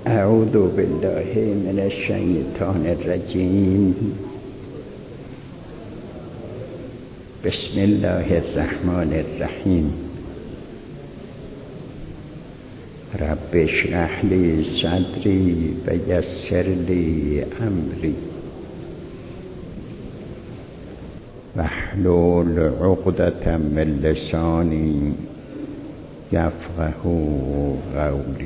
اعوذ بالله من الشیطان الرجیم. بسم الله الرحمن الرحیم. رب اشرح لی صدری و یسر لی امری واحلل عقدة من لسانی یفقهوا قولی.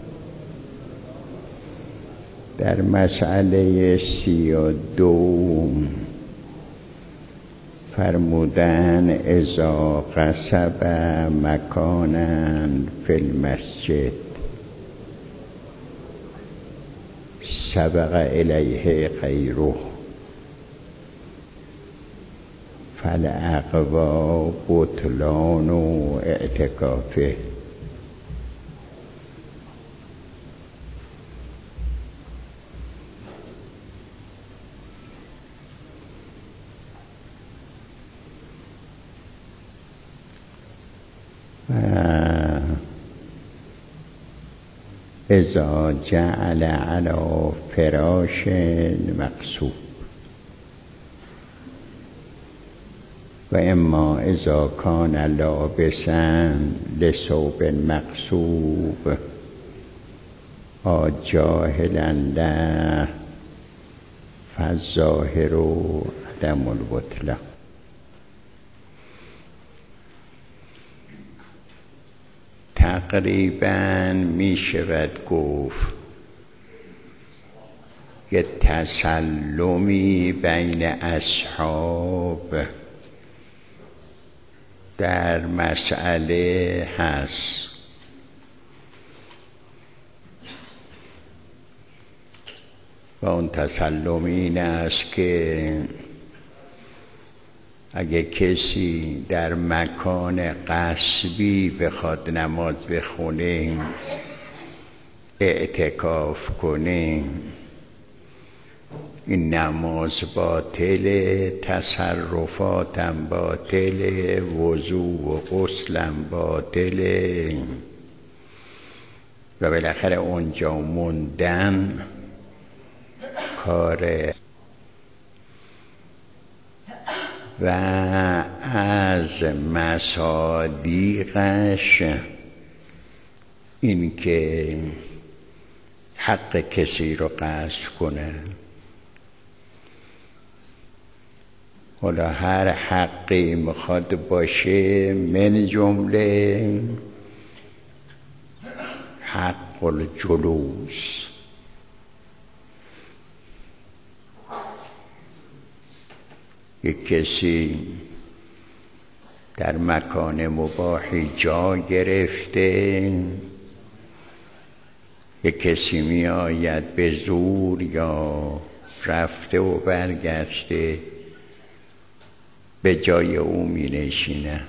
در مسئله 32 فرمودن اذا قصب مکانا فی المسجد سبق الیه غیره فالاقوی بطلان اعتکافه. اذا جعل على فراش مقصوب و اما اذا کان لابسا لثوب مقصوب جاهلا له فالظاهر عدم البطلان. تقریبا می شود گفت یه تسلمی بین اصحاب در مسئله هست. و اون تسلم این است که اگه کسی در مکان غصبی بخواد نماز بخونه، اعتکاف کنه، این نماز باطل، تصرفاتم باطل، وضو و غسلم باطل و بالاخره اونجا موندن کار. و از مصادیقش این که حق کسی رو غصب کنه. حالا هر حقی میخواد باشه، من جمله حق الجلوس. یک کسی در مکان مباحی جا گرفته، یک کسی می آید به زور یا رفته و برگشته به جای او می نشینه.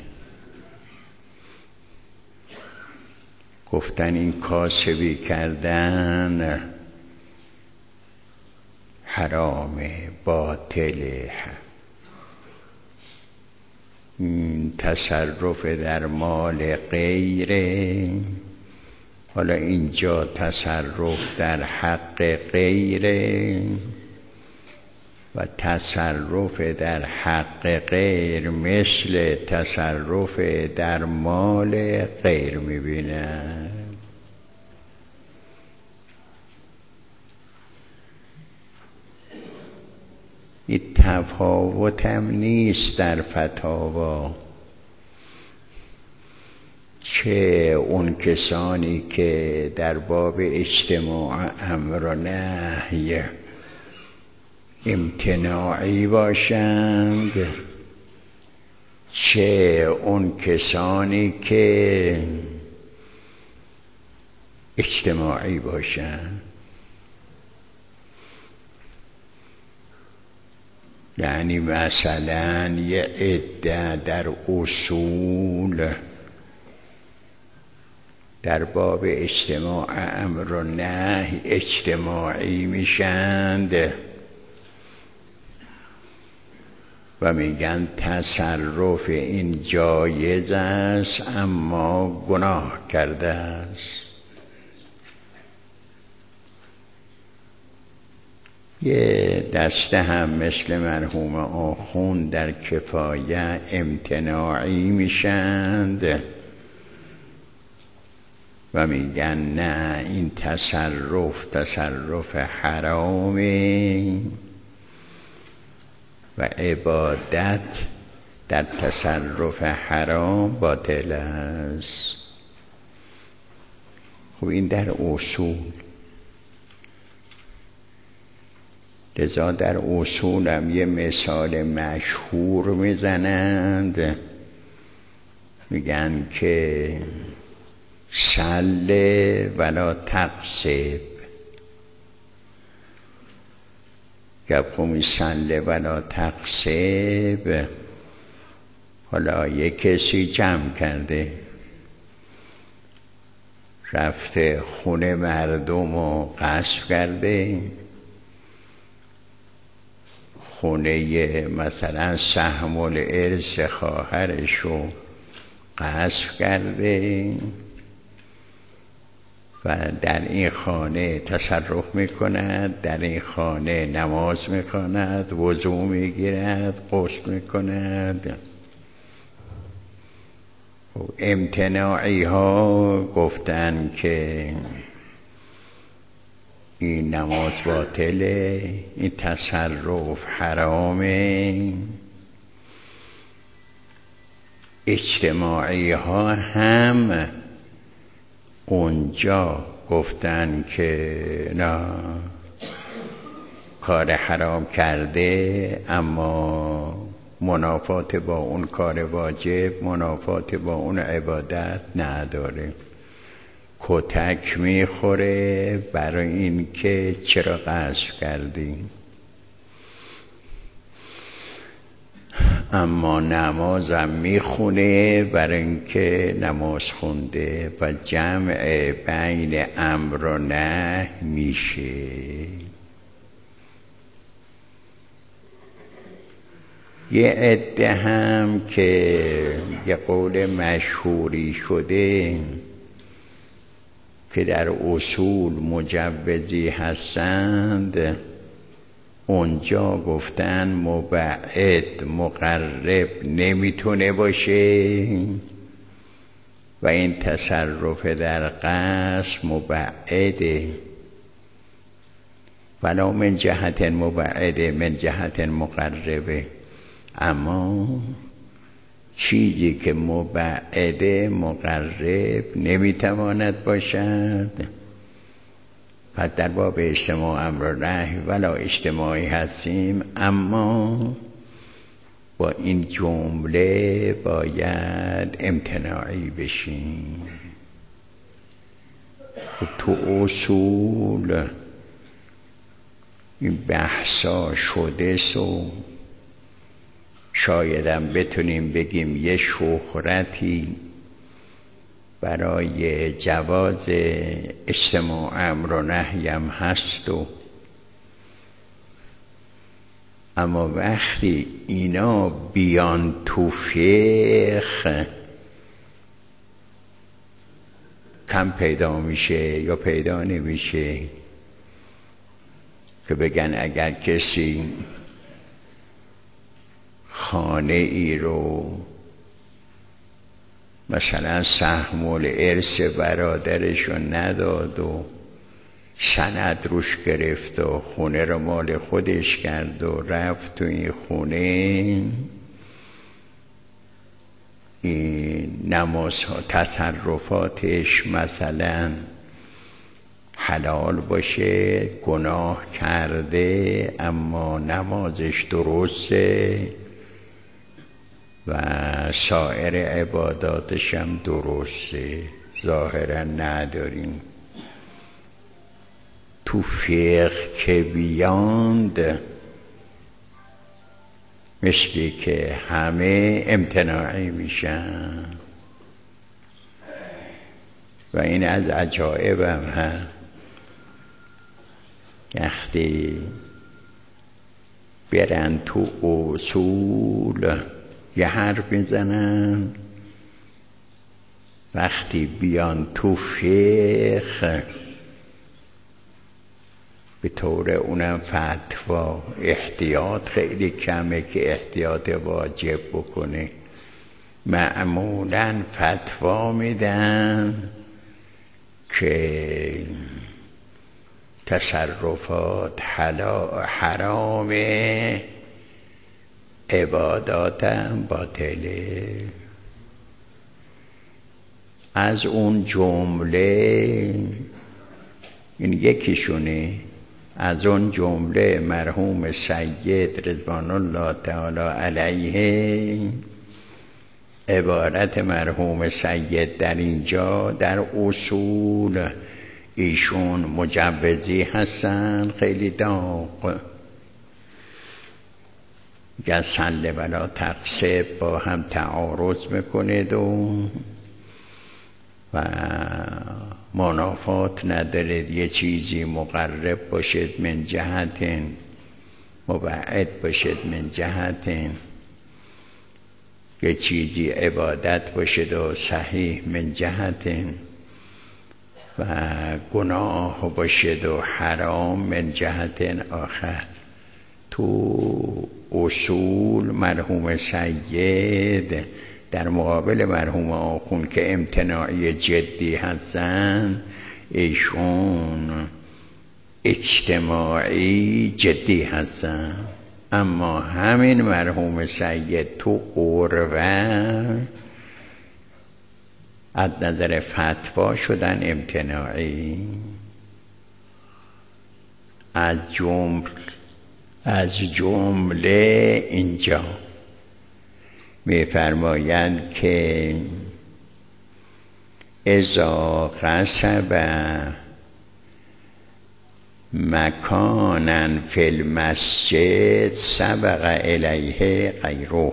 گفتن این کاسبی کردن حرامه، باطله. تصرف در مال غیره. حالا اینجا تصرف در حق غیره و تصرف در حق غیر مثل تصرف در مال غیر میبینن. این تفاوت هم نیست در فتاوا. چه اون کسانی که در باب اجتماع امر و نهی امتناعی باشند، چه اون کسانی که اجتماعی باشند. یعنی مثلا یه عده در اصول در باب اجتماع امر و نهی اجتماعی میشند و میگن تصرف این جایز است اما گناه کرده است. یه دسته هم مثل مرحوم آخوند در کفایه امتناعی میشند و میگن نه، این تصرف حرامه و عبادت در تصرف حرام باطل است. خب این در اصول، لذا در اصول هم یه مثال مشهور میزنند، میگن که سل ولا تقصب. گفت سل ولا تقصب، حالا یه کسی جمع کرده رفته خونه مردم رو غصب کرده، خونه مثلا سهم الارث خواهرش رو غصب کرده و در این خانه تصرف میکند، در این خانه نماز میکند، وضو میگیرد، غسل میکند. امتناعی ها گفتن که این نماز باطله، این تصرف حرامه. اجتماعی ها هم اونجا گفتن که نه، کار حرام کرده اما منافات با اون کار واجب، منافات با اون عبادت نداره، کتک میخوره برای این که چرا غصب کردی. اما نمازم میخونه برای اینکه نماز خونده و جمع بین امر و نهی میشه. یه عده هم که یه قول مشهوری شده که در اصول مجوزی هستند، اونجا گفتن مبعد مقرب نمیتونه باشه و این تصرف در قصد مبعده، ولا من جهت مبعده من جهت مقربه. اما چیزی که مبعده مقرب نمیتواند باشد، پس در باب اجتماع امر و نهی ولا اجتماعی هستیم، اما با این جمله باید امتناعی بشیم. تو اصول این بحثا شده سو شایدم بتونیم بگیم یه شهرتی برای جواز اجتماع امر و نهی هم هست اما وقتی اینا بیان تو فقه کم پیدا میشه یا پیدا نمیشه که بگن اگر کسی خانه ای رو مثلا سهم الارث برادرش رو نداد و سند روش گرفت و خونه رو مال خودش کرد و رفت تو این خونه، این نمازها تصرفاتش مثلا حلال باشه، گناه کرده اما نمازش درسته و سایر عباداتش هم درسته، ظاهرا نداریم. تو فقه که بیاند مثلی که همه امتناعی میشن و این از عجایبم هست. وقتی برن تو اصول یه حرف میزنن، وقتی بیان تو فقه به طور اونم فتوا احتیاط خیلی کمه که احتیاط واجب بکنه. معمولاً فتوا میدن که تصرفات حرامه، عباداتم باطله. از اون جمله این یکیشونه، از اون جمله مرحوم سید رضوان الله تعالی علیه، عبارت مرحوم سید در اینجا در اصول ایشون مجوزی هستن خیلی داغ، یا سله ولا تقسب با هم تعارض میکنید و منافات ندارد. یه چیزی مقرب باشد من جهت، مبعد باشد من جهت، یه چیزی عبادت باشد و صحیح من جهت، و گناه باشد و حرام من جهت آخر. تو اصول مرحوم سید در مقابل مرحوم آخوند که امتناعی جدی هستن، ایشون اجتماعی جدی هستن. اما همین مرحوم سید تو عروه از نظر فتوا شدن امتناعی. از جمله اینجا می‌فرمایند که اذا قصب مکانا فی المسجد سبق الیه غیره.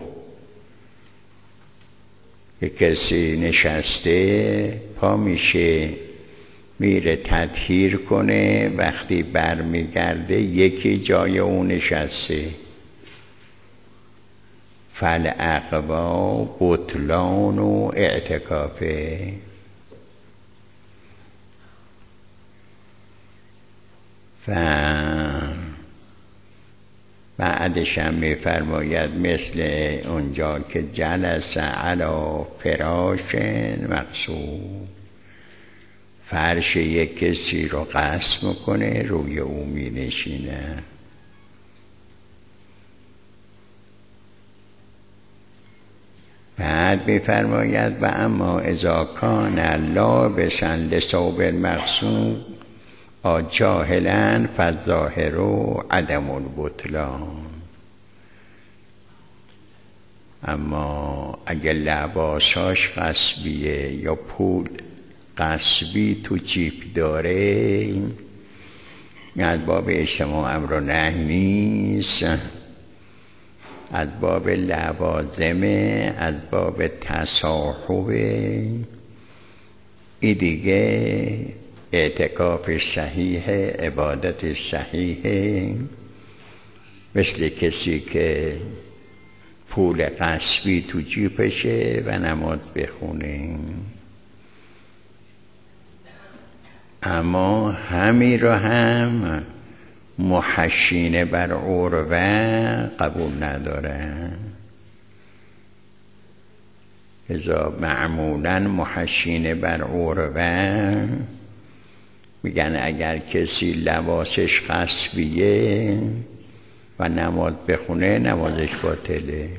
که کسی نشسته پا میشه میره تطهیر کنه، وقتی برمیگرده یکی جای اون نشسته، فالاقوا بطلان و اعتکافه. و بعدش هم میفرماید مثل اونجا که جلس علی فراش مقصود، فرش یک کسی رو قصد میکنه روی او می نشینه. بعد میفرماید و اما اذا کان لابسا لثوب المقصود جاهلا فالظاهر عدم البطلان. اما اگه لباساش غصبیه یا پول غصبی تو جیب داره، از باب اجتماع امر و نهی نیست، از باب لوازمه، از باب تصاحبه. این دیگه اعتکاف صحیح، عبادت صحیح، مثل کسی که پول غصبی تو جیبشه و نماز بخونه. اما همین رو هم محشین بر عروه قبول ندارن. لذا معمولا محشین بر عروه میگن اگر کسی لباسش غصبیه و نماز بخونه نمازش باطله،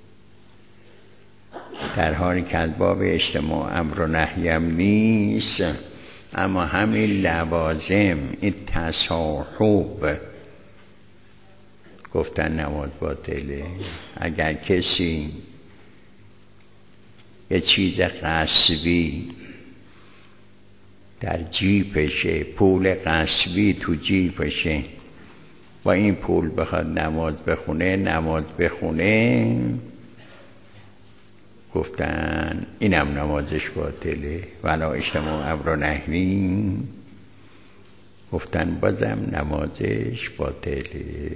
در حالی که از باب اجتماع امر و نهی هم نیست. اما همین لوازم، این تصاحب، گفتن نماز باطله. اگر کسی یه چیز غصبی در جیبشه، پول غصبی تو جیبشه، و این پول بخواد نماز بخونه، گفتن اینم نمازش باطله. ولا اجتماع امر و نهی، گفتن بازم نمازش باطله.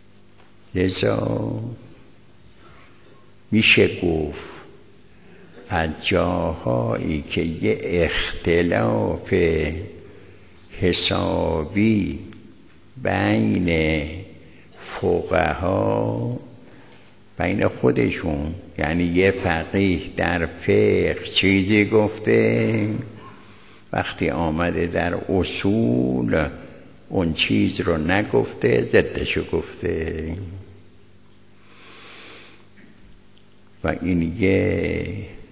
لذا میشه گفت از جاهایی که یه اختلاف حسابی بین فقها بین خودشون، یعنی یه فقیه در فقه چیزی گفته، وقتی آمده در اصول اون چیز رو نگفته، ضدشو گفته. و این یه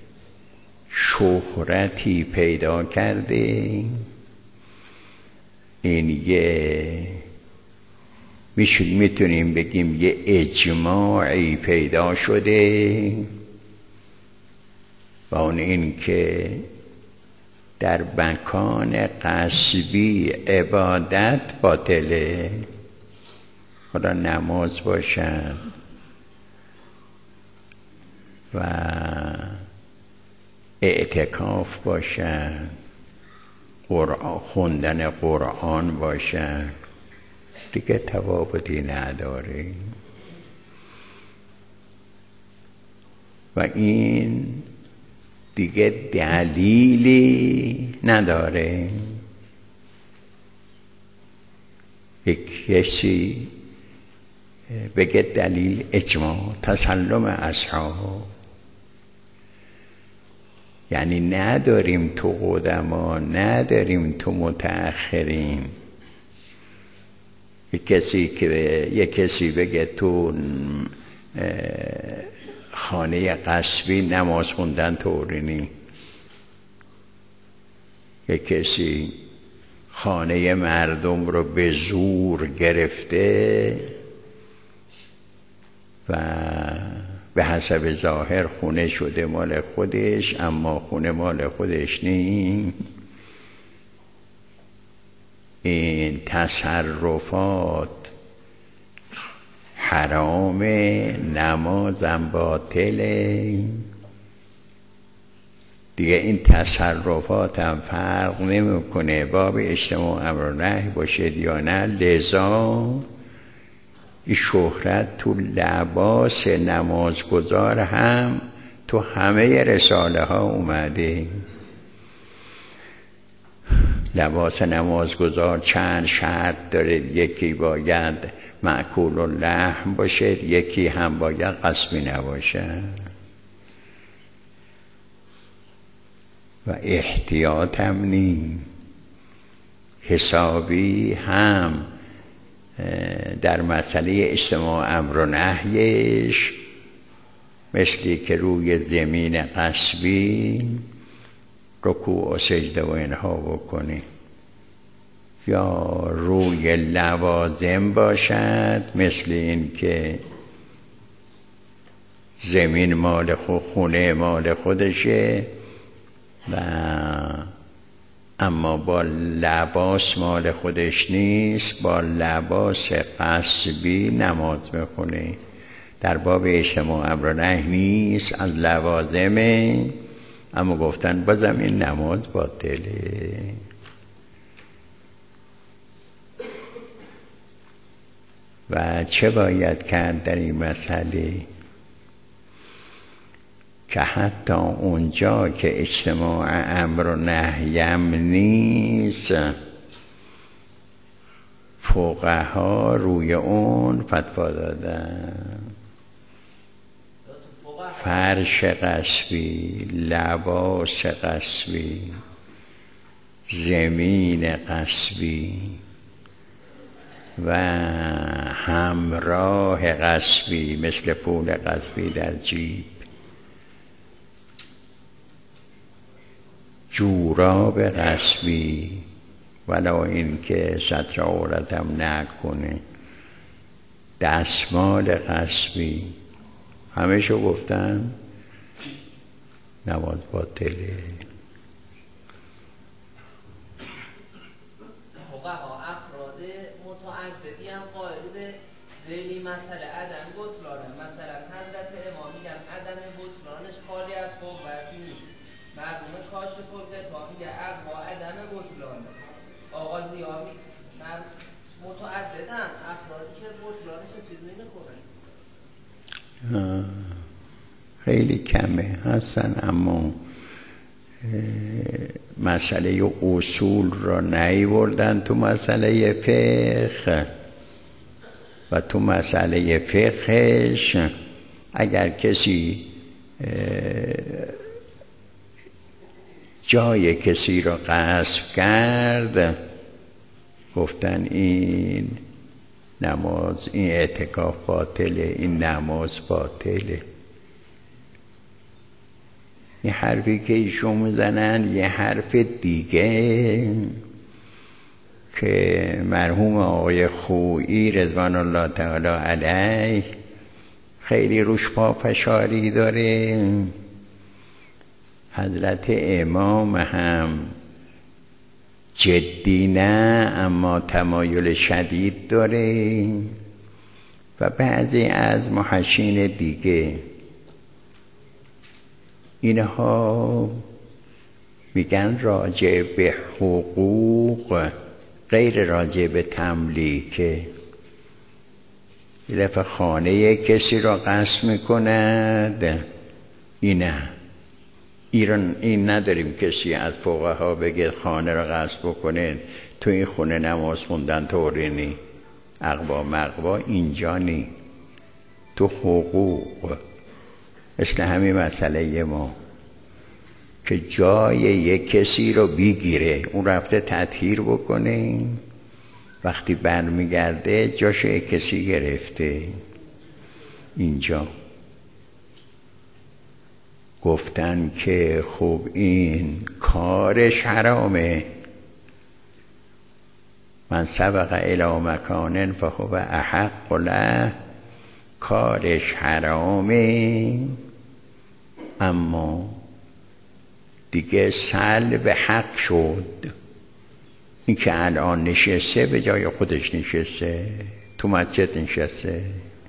شهرتی پیدا کرده، این یه میتونیم بگیم یه اجماعی پیدا شده، و اون این که در مکان غصبی عبادت باطله، خدا نماز باشد و اعتکاف باشد، خوندن قرآن باشد، دیگه تفاوتی نداره. و این دیگه دلیلی نداره. یک کسی بگه دلیل اجماع، تسلم اصحاب، یعنی نداریم تو قدما، نداریم تو متأخرین. یک کسی بگه تو خانه غصبی نماز خوندن طوری نی. یک کسی خانه مردم رو به زور گرفته و به حسب ظاهر خونه شده مال خودش، اما خونه مال خودش نی. این تصرفات حرامه، نمازم باطله. دیگه این تصرفات هم فرق نمیکنه باب اجتماع امر و نهی باشد یا نه. لذا این شهرت تو لباس نمازگزار هم تو همه رساله ها اومده. لباس نمازگزار چند شرط داره، یکی باید مأکول اللحم باشد، یکی هم باید غصبی نباشد. و احتیاط هم نی، حسابی هم در مسئله اجتماع امر و نهیش، مثلی که روی زمین غصبی رکوع و سجده و اینها بکنی، یا روی لوازم باشد، مثل این که زمین مال خونه مال خودشه و اما با لباس مال خودش نیست، با لباس غصبی نماز بخونه. در باب اجتماع امر و نهی نیست، از لوازمه، اما گفتن بازم این نماز باطله. و چه باید کرد در این مسئله؟ که حتی اونجا که اجتماع امر و نهیم نیست، فقها روی اون فتوا دادن. فرش غصبی، لباس غصبی، زمین غصبی و همراه غصبی، مثل پول غصبی در جیب، جوراب غصبی، ولو این که ستر عورت هم نکنه، دستمال غصبی، همه شو گفتن نماز باطله. افراد متعددی هم قائل به ذیلی مسئله عدم بطلانه. مثلا حضرت امام میگن عدم بطلانش خالی از قوت نیست. مرحوم کاشف الغطا میگه اقوا عدم بطلانه. آقا ضیاء متعددن افرادی که بطلانش چیزی نکنه. خیلی کمه هستن، اما مسئله اصول را نیاوردن تو مسئله فقه. و تو مسئله فقهش اگر کسی جای کسی را غصب کرد، گفتن این نماز، این اعتکاف باطله، این نماز باطله. این حرفی که ایشون میزنن یه حرف دیگه که مرحوم آقای خویی رضوان الله تعالی علیه خیلی روش پافشاری داره. حضرت امام هم جدی نه اما تمایل شدید داره و بعضی از محشین دیگه اینها میگن راجع به حقوق غیر راجع به تملیکه. یه دفعه خانه کسی را غصب میکند، این نداریم کسی از فقها بگه خانه را غصب بکنه، تو این خونه نماز خوندن طوری نی، اقوا مقوا اینجا نی. تو حقوق مثل همین مسئله ما که جای یک کسی رو بگیره، اون رفته تطهیر بکنه، وقتی برمیگرده جاش یک کسی گرفته. اینجا گفتن که خب این کارش حرامه، من سبق الی مکان فهو احق له، کارش حرامه اما دیگه سلب حق شد. این که الان نشسته به جای خودش نشسته، تو مسجد نشسته،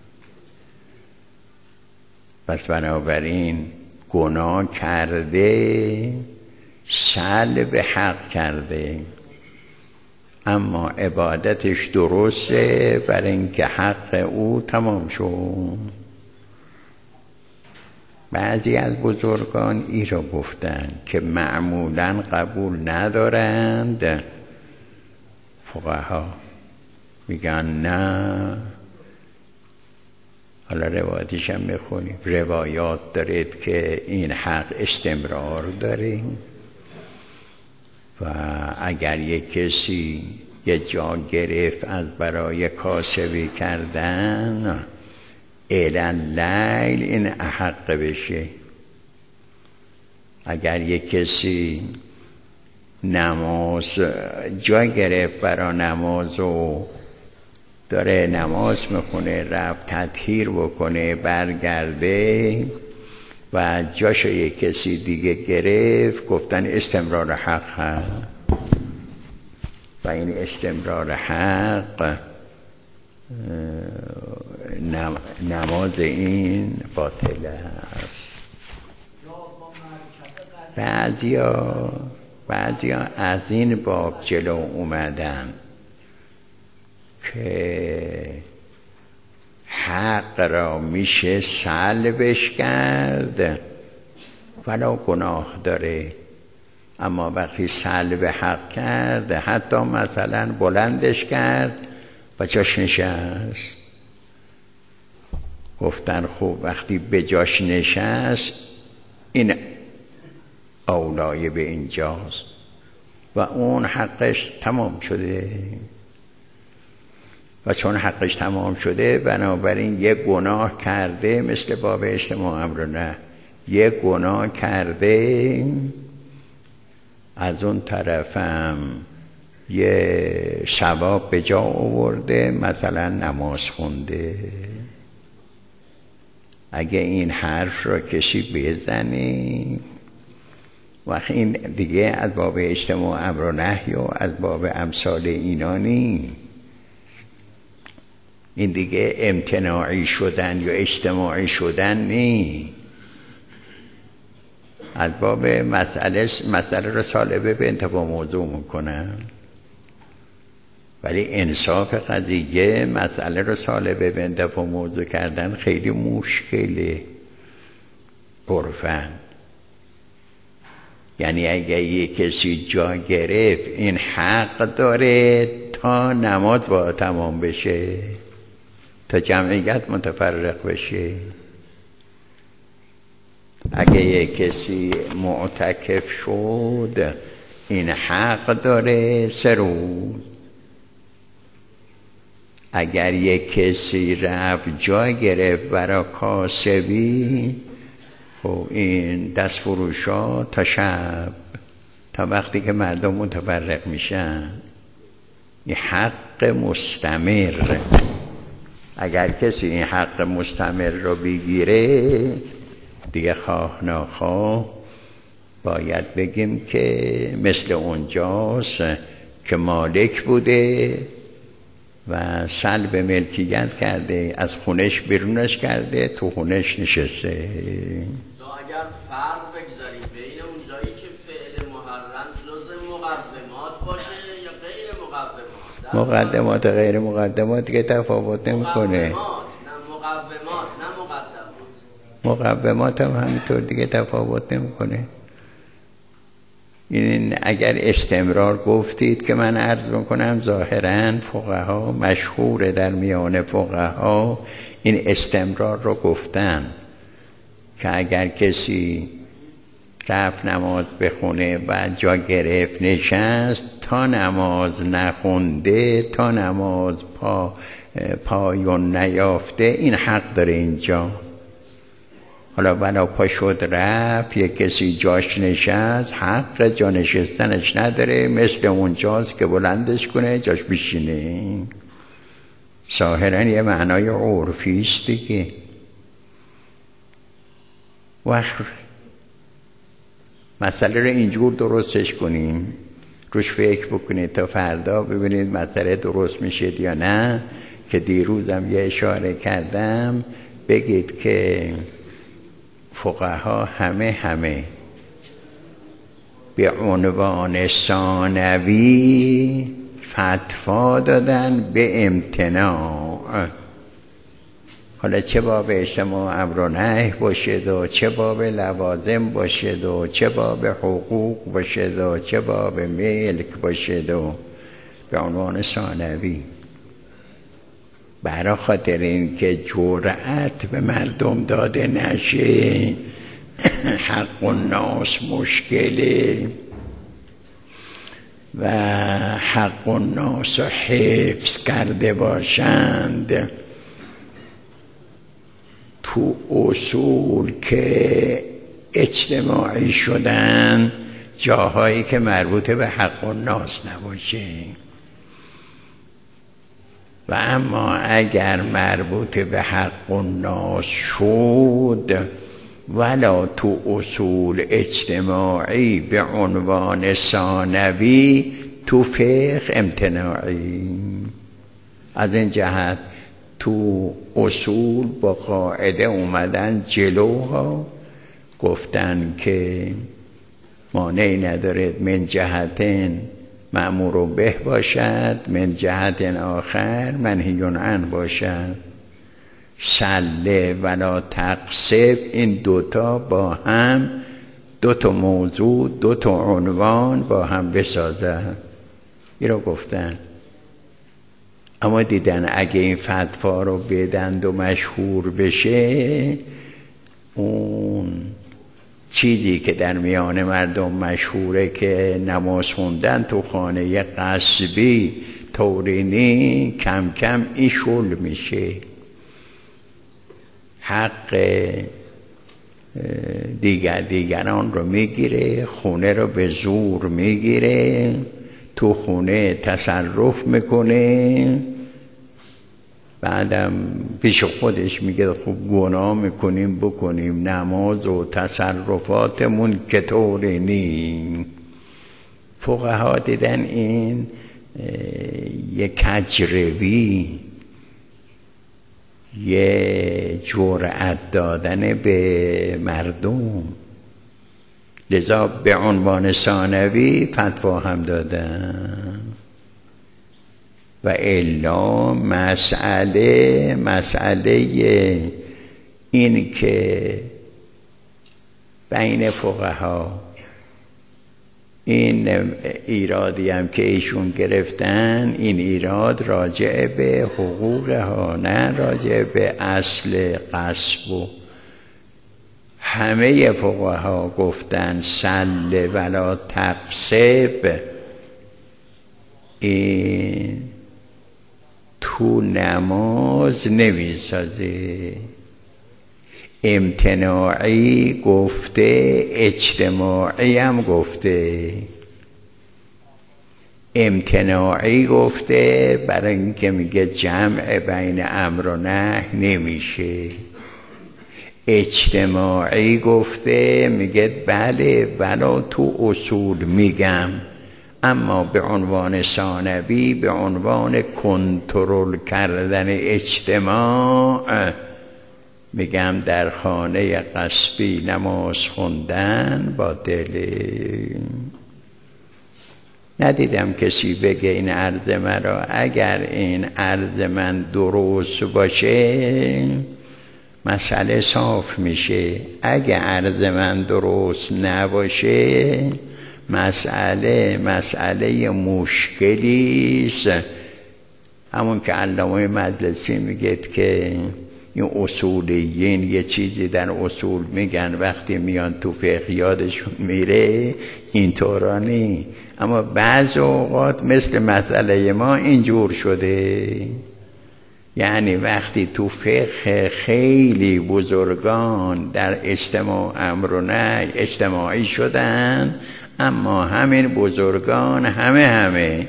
پس بنابراین گناه کرده، سلب حق کرده، اما عبادتش درسته برای اینکه حق او تمام شد. بعضی از بزرگان ای را گفتن که معمولاً قبول ندارند، فقها میگن نه. حالا روایاتش هم میخونیم، روایات دارید که این حق استمرار داره و اگر یک کسی یه جا گرفت از برای کاسبی کردن اللیل این احق بشه. اگر یک کسی نماز جا گرفت برای نماز و داره نماز میخونه، رفت تطهیر بکنه برگرده و جاشو یک کسی دیگه گرفت، گفتن استمرار حق هست و این استمرار حق نماز این باطل است. بعضی ها از این باب جلو اومدن که حق را میشه سلبش کرد ولی گناه داره، اما وقتی سلب حق کرد، حتی مثلا بلندش کرد و جاش نشست، گفتن خب وقتی به جاش نشست این اولای به اینجاست و اون حقش تمام شده و چون حقش تمام شده بنابراین یه گناه کرده، مثل باب اجتماع امر نه، یه گناه کرده، از اون طرفم یه ثواب به جا آورده، مثلا نماز خونده. اگه این حرف را کسی بزنه وقت این دیگه از باب اجتماع امر و نهی و از باب امثال اینا نی، این دیگه امتناعی شدن یا اجتماعی شدن نی، از باب مسئله رو سالبه به انتباه موضوع میکنن. ولی انصاف قضیه مسئله رو سالبه به انتباه موضوع کردن خیلی مشکله. عرفن. یعنی اگه یک کسی جا گرفت این حق داره تا نماز با تمام بشه، تا جمعیت متفرق بشه. اگه یک کسی معتکف شد این حق داره 3 روز. اگر یک کسی رفت جا گرفت برای کاسبی، خب این دست فروشا تا شب، تا وقتی که مردم متفرق میشن، این حق مستمر. اگر کسی این حق مستمر رو بگیره دیگه خواه ناخواه باید بگیم که مثل اونجاست که مالک بوده و سلب ملکیت کرده، از خونش بیرونش کرده، تو خونش نشسته. اگر فرق بگذاریم بین اون جایی که فعل محرم جز مقدمات باشه یا غیر مقدمات، مقدمات و غیر مقدمات که تفاوت نمی‌کنه. نه مقدمات نه مقدمات. مقدمات هم همینطور دیگه تفاوت نمی‌کنه. این اگر استمرار گفتید که من عرض میکنم ظاهراً فقها مشهور در میان فقها این استمرار رو گفتن که اگر کسی رفت نماز بخونه و جا گرفت نشست تا نماز نخونده، تا نماز پایان نیافته، این حق داره اینجا. حالا بنا پا شد رفت یک کسی جاش نشست، حق جا نشستنش نداره، مثل اونجاست که بلندش کنه جاش بشینه. ظاهراً یه معنای عرفی است دیگه. وقت مسئله رو اینجور درستش کنیم، روش فکر بکنید تا فردا ببینید مسئله درست میشه یا نه، که دیروزم یه اشاره کردم. بگید که فقها همه به عنوان ثانوی فتوا دادن به امتناع. حالا چه باب اجتماع امر و نهی باشد و چه باب لوازم باشد و چه باب حقوق باشد و چه باب ملک باشد، و به عنوان ثانوی، برای خاطر این که جرأت به مردم داده نشه، حق الناس مشکله و حق الناس حفظ کرده باشند. تو اصول که اجتماعی شدن جاهایی که مربوط به حق الناس نباشه، و اما اگر مربوط به حق الناس شد ولا تو اصول اجتماعی به عنوان ثانوی، تو فقه امتناعی. از این جهت تو اصول با قاعده اومدن جلوها، گفتن که مانعی ندارد من جهتن مأمور به باشد، من جهت آخر منهی عنه باشد. سله ولا تقسب، این دوتا با هم، دوتا موضوع، دوتا عنوان با هم بسازن. این رو گفتن. اما دیدن اگه این فتوا رو بدند و مشهور بشه، اون چیزی که در میان مردم مشهوره که نماز خوندن تو خانه قصبی تورینی، کم کم این شل میشه. حق دیگران رو میگیره، خونه رو به زور میگیره، تو خونه تصرف میکنه، بعدم پیش خودش میگه خب گناه میکنیم بکنیم، نماز و تصرفاتمون که طوری نی. فقها دیدن این یک کجروی، یه جرأت دادن به مردم، لذا به عنوان ثانوی فتوا هم دادن. و الا مسئله این که بین فقها این ایرادی هم که ایشون گرفتن، این ایراد راجع به حقوقها، نه راجع به اصل غصب. و همه فقها گفتن سل ولا تقصب، این تو نماز نمیسازه. امتناعی گفته، اجتماعی هم گفته. امتناعی گفته برای اینکه میگه جمع بین امر و نهی نمیشه. اجتماعی گفته میگه بله ولی تو اصول میگم، اما به عنوان ثانوی، به عنوان کنترل کردن اجتماع میگم در خانه غصبی نماز خوندن باطله. ندیدم کسی بگه این عرض مرا، اگر این عرض من درست باشه مسئله صاف میشه. اگه عرض من درست نباشه مسئله مشکلیست. همون که علامه مجلسی میگه که این اصولیین یه چیزی در اصول میگن، وقتی میان تو فقه یادشون میره اینطورانی. اما بعض اوقات مثل مسئله ما اینجور شده، یعنی وقتی تو فقه خیلی بزرگان در اجتماع امر و نهی اجتماعی شدن، اما همین بزرگان همه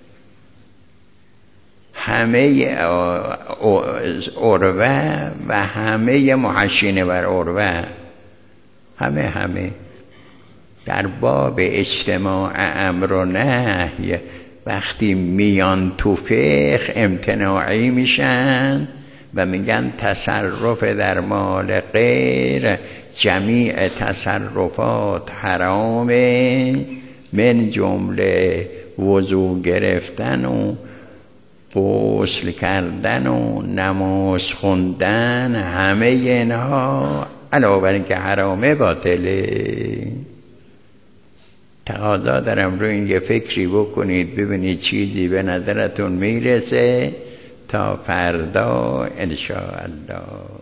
عروه و همه محشین بر عروه، همه در باب اجتماع امر و نهی وقتی میان تو فقه امتناعی میشن و میگن تصرف در مال غیر جمیع تصرفات حرامه، من جمله وضو گرفتن و غسل کردن و نماز خوندن، همه اینها علاوه بر اینکه حرامه باطله. تقاضا دارم روی این یه فکری بکنید، ببینید چیزی به نظرتون میرسه تا فردا انشاءالله.